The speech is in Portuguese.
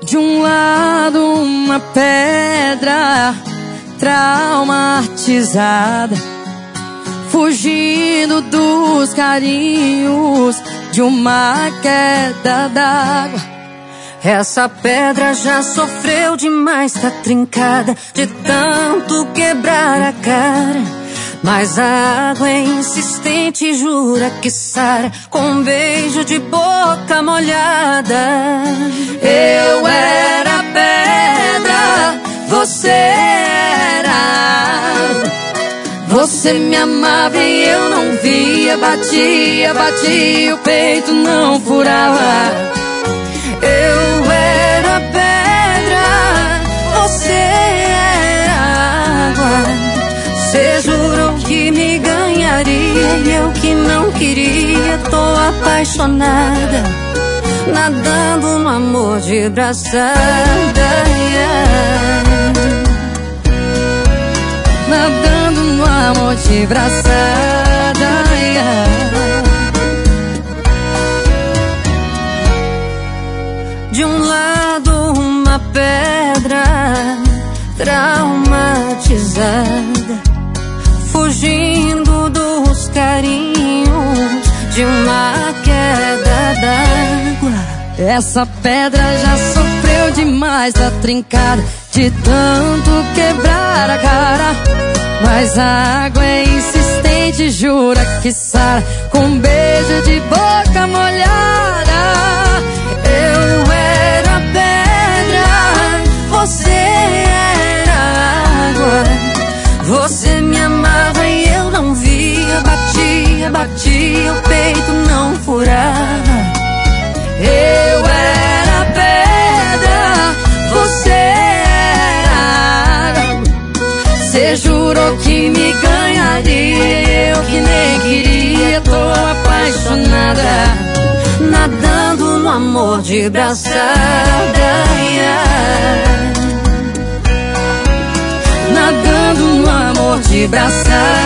De um lado uma pedra traumatizada, fugindo dos carinhos de uma queda d'água. Essa pedra já sofreu demais, tá trincada de tanto quebrar a cara. Mas a água é insistente, jura que sara com um beijo de boca molhada. Eu era pedra, você era água. Você me amava e eu não via. Batia, batia, o peito não furava. Eu era pedra, você era água. Você jurou que me ganharia e eu que não queria. Tô apaixonada, nadando no amor de braçada, nadando no amor de braçada, De um lado uma pedra traumatizada, fugindo dos carinhos de uma queda d'água. Essa pedra já sofreu demais, tá trincada de tanto quebrar a cara. Mas a água é insistente, jura que sara com um beijo de boca molhada. Eu era pedra, você era água. Você me amava e eu não via. Batia, batia, o peito não furava. Eu era pedra, você era água. Você jurou que me ganharia, eu que nem queria. Tô apaixonada, nadando no amor de braçada, nadando no amor de braçada.